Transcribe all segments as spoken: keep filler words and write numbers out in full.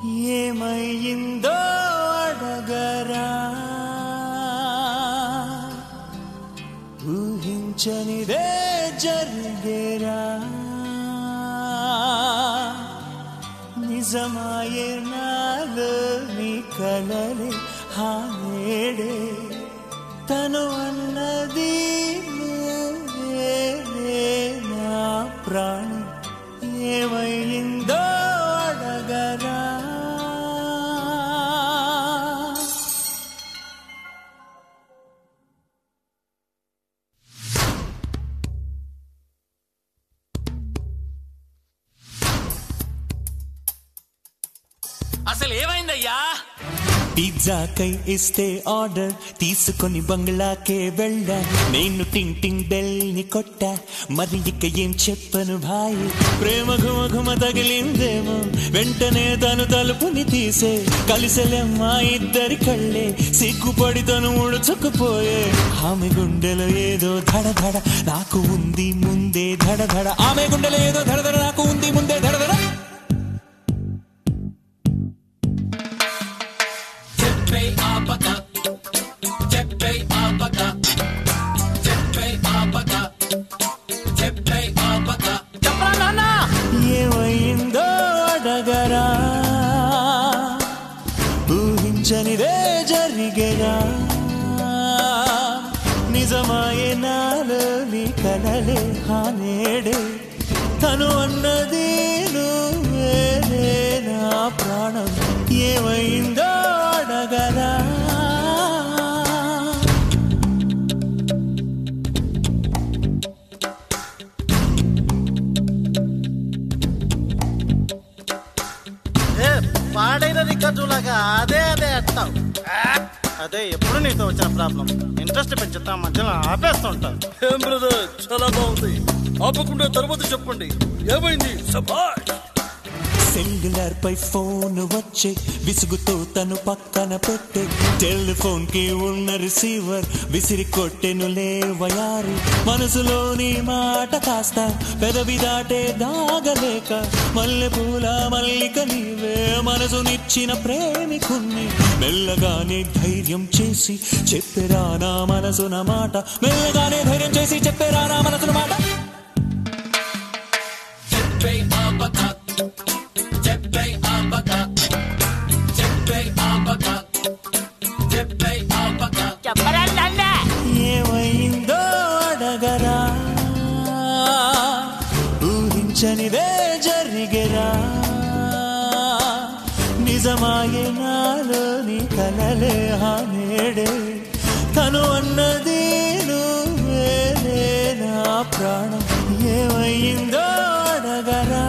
ఏమైందో అడగరా ఊహించనిదే జరిగేరా నిజమాయే నాలో నీ కలలే హానేడే తను అన్నది నా ప్రాణం ఏమైందో అడగరా అసలు ఏమైందయ్యా? పిజ్జాకై ఇస్తే ఆర్డర్ తీసుకొని బంగ్లాకే వెళ్ళా నేను టింగ్ టింగ్ బెల్ ని కొట్టా మరి ఇక ఏం చెప్పను భాయ్ ప్రేమ ఘుమ ఘుమ తగిలిందేమో వెంటనే తను తలుపుని తీసే కలిసెలెమ్మా ఇద్దరి కళ్ళే సిగ్గుపడి తను ఉడుచుకుపోయే ఆమె గుండెలో ఏదో ధడధడ నాకు ఉంది ముందే ధడధడ ఆమె గుండెలో ఏదో ధడధడ నాకు ఉంది ముందే ధడధడ ఏమైందో అడగరా ఊహించనిదే జరిగేరా నిజమాయే నాలో నీ కలలే హానేడే తను అన్నది నువ్వేనే నా ప్రాణం ఏమైందో అడగరా పాడైన రికార్డులాగా అదే అదే అంటావు అదే ఎప్పుడు నీతో వచ్చిన ప్రాబ్లం ఇంట్రెస్ట్ పెంచుతా మధ్యలో ఆపేస్తుంటావు. ఏం బ్రదర్ చాలా బాగుంది ఆపకుండా తర్వాత చెప్పండి ఏమైంది? సబాష్. సెల్యులర్ పై ఫోన్ వచ్చే విసుగుతో తను పక్కన పెట్టే టెలిఫోన్ కి ఉన్న రిసీవర్ విసిరి కొట్టెను లేవయారు మనసులోని మాట కాస్త పెదవి దాటే దాగలేక మల్లె పూల మల్లిక నీవే మనసునిచ్చిన ప్రేమికుణ్ణి మెల్లగానే ధైర్యం చేసి చెప్పేరా నా మనసున మాట మెల్లగానే ధైర్యం చేసి చెప్పేరా నా మనసున మాట ఏమైందో అడగరా ఊహించనిదే జరిగేరా నిజమాయే నాలో నీ కలలే హానేడే తను అన్నది నువ్వేనే నా ప్రాణం ఏమైందో అడగరా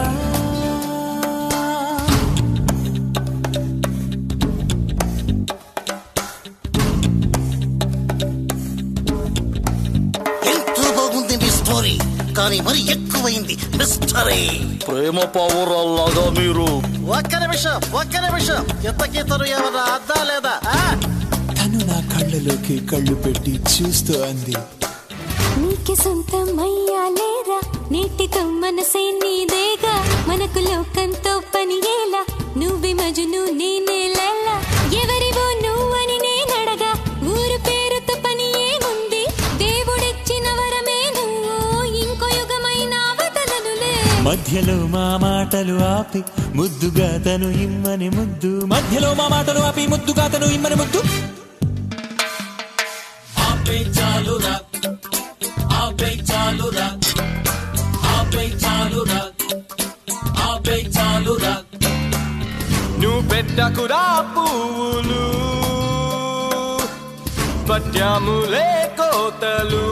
కానీ మరి ఎక్కువైంది మిస్టరీ. ప్రేమ పావురాల్లాగా మీరు ఒక్క నిమిషం ఒక్క నిమిషం ఎంతకీ తను ఏమన్నా అద్దా లేదా? తను నా కళ్ళలోకి కళ్ళు పెట్టి చూస్తూ అంది నీకి సొంతం అయ్యా లేరా నీటితో మనసే నీదేగా మనకు లోకంతో పని ఏలా నువ్వే మజును నేనే లైలా ఎవరివో నువ్వని నేనడగా ఊరు పేరుతో పని ఏముంది దేవుడిచ్చిన వరమే నువ్వు ఇంకో యుగమైన వదలనులే మధ్యలో మా మాటలు ఆపి ముద్దుగా తను ఇమ్మని ముద్దు మధ్యలో మా మాటలు ఆపి ముద్దుగా తను ఇమ్మని ముద్దు ఆపే చాలురా ఆపే చాలురా ఆపే చాలురా ఆపే చాలురా నువ్వు పెట్టకురా పువ్వులు పట్యాములే కోతలు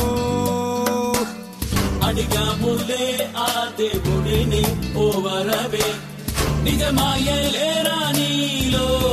అడిగాములే ఆ దేవుడిని ఓ వరవే నిజమాయలేరా నీలో